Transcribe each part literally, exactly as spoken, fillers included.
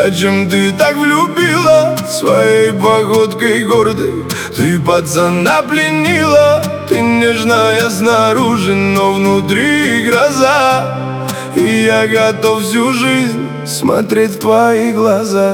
Зачем ты так влюбила своей походкой гордой? Ты пацана пленила. Ты нежная снаружи, но внутри гроза. И я готов всю жизнь смотреть в твои глаза.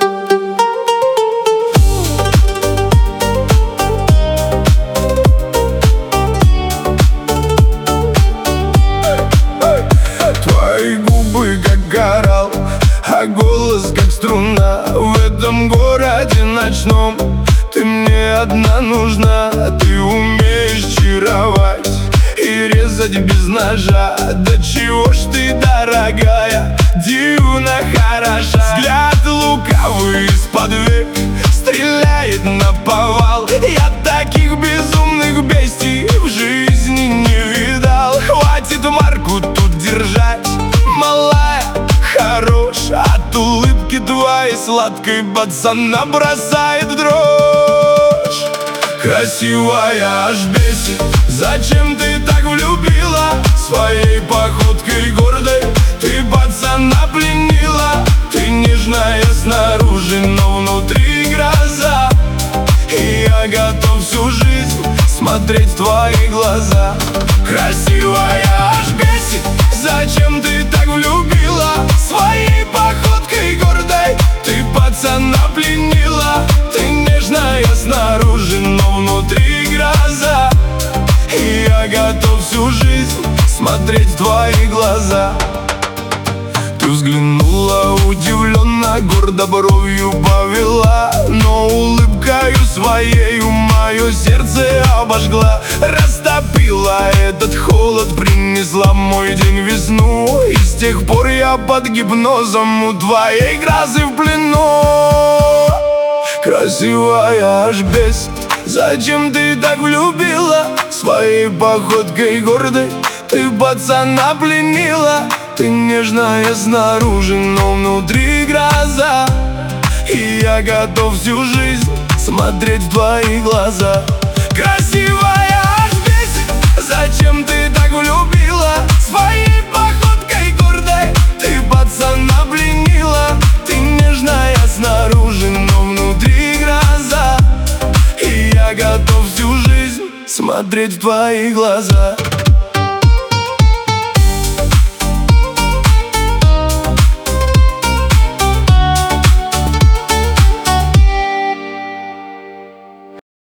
Твои губы как коралл, а голос как струна. В этом городе ночном ты мне одна нужна. Ты умеешь чаровать и резать без ножа. Да чего ж ты, дорогая, дивно хороша. Взгляд лукавый из-под век стреляет наповал. Я таких безумных бестий в жизни не видал. Хватит марку тут держать, малая, хорош. От улыбки твоей сладкой пацана бросает в дрожь. Красивая аж бесит. Зачем ты так влюбила своей походкой гордой? Ты пацана пленила. Ты нежная снаружи, но внутри гроза. И я готов всю жизнь смотреть в твои глаза. Красивая аж бесит. Зачем ты так влюбила своей походкой гордой? Ты пацана пленила. Ты нежная снаружи, но внутри гроза. И я готов всю жизнь смотреть в твои глаза. Ты взглянула удивленно, гордо бровью повела, но улыбкою своею мое сердце обожгла. Растопила этот холод, принесла в мой день весну. И с тех пор я под гипнозом у твоей грозы в плену. Красивая аж бесит. Зачем ты так влюбила своей походкой гордой? Ты пацана пленила. Ты нежная снаружи, но внутри гроза. И я готов всю жизнь смотреть в твои глаза. Красивая аж бесит. Зачем ты так влюбила своей походкой гордой? Ты пацана пленила. Ты нежная снаружи, но внутри гроза. И я готов всю жизнь смотреть в твои глаза.